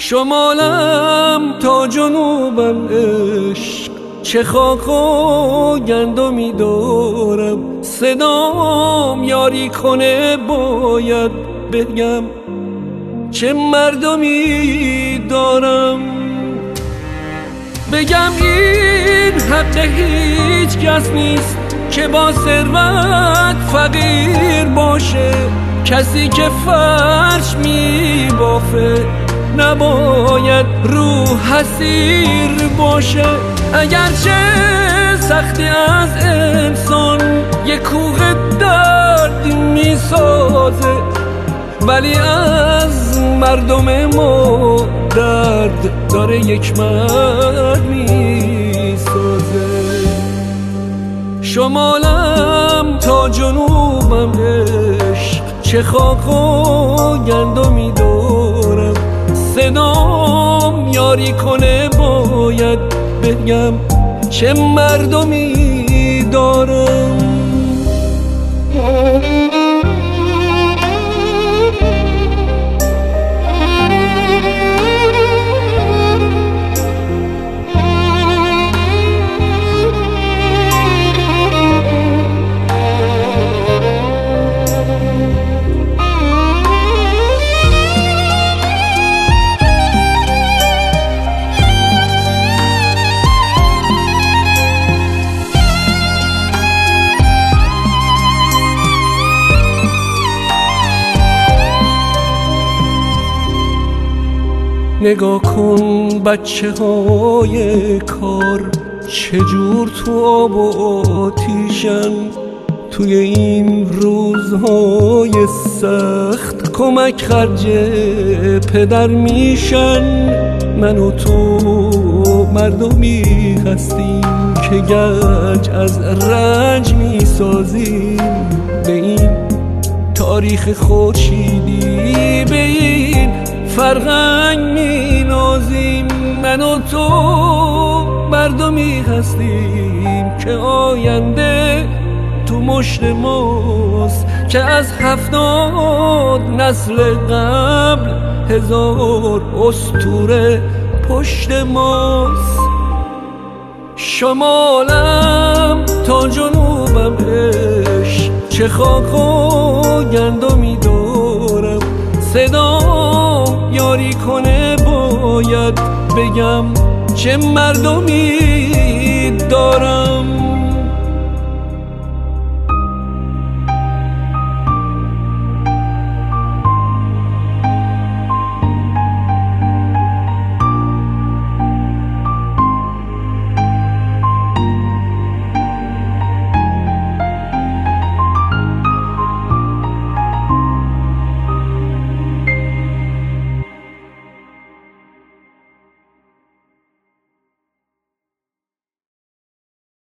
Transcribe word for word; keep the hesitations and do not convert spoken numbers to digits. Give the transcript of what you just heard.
شمالم تا جنوبم عشق، چه خاک و گندمی دارم. صدام یاری کنه باید بگم چه مردمی دارم. بگم این حق هیچ کس نیست که با ثروت فقیر باشه. کسی که فرش می بافه نباید رو حسیر باشه. اگرچه سختی از انسان یک کوه درد می سازه، ولی از مردم ما درد داره یک مرد می سازه. شمالم تا جنوبم عشق، چه خاک و گندمی دارم. صدام یاری کنه باید بگم چه مردمی دارم. نگاه کن بچه های کار چجور تو آب و آتیشن. توی این روزهای سخت کمک خرج پدر میشن. من و تو مردمی هستیم که گنج از رنج میسازیم. به این تاریخ خورشیدی، به این فرهنگ می نازیم. من و تو مردمی هستیم که آینده تو مشت ماست، که از هفتاد نسل قبل هزار اسطوره پشت ماست. شمالم تا جنوبم عشق، چه خاک و گندمی دارم. صدام یاری کنه باید بگم چه مردمی دارم.